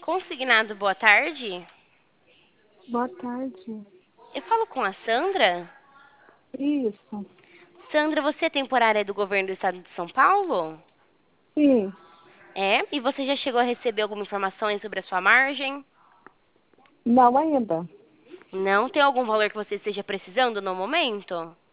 Consignado, boa tarde. Boa tarde. Eu falo com a Sandra. Isso. Sandra, você é temporária do governo do estado de São Paulo? Sim. É? E você já chegou a receber alguma informação sobre a sua margem? Não ainda. Não tem algum valor que você esteja precisando no momento?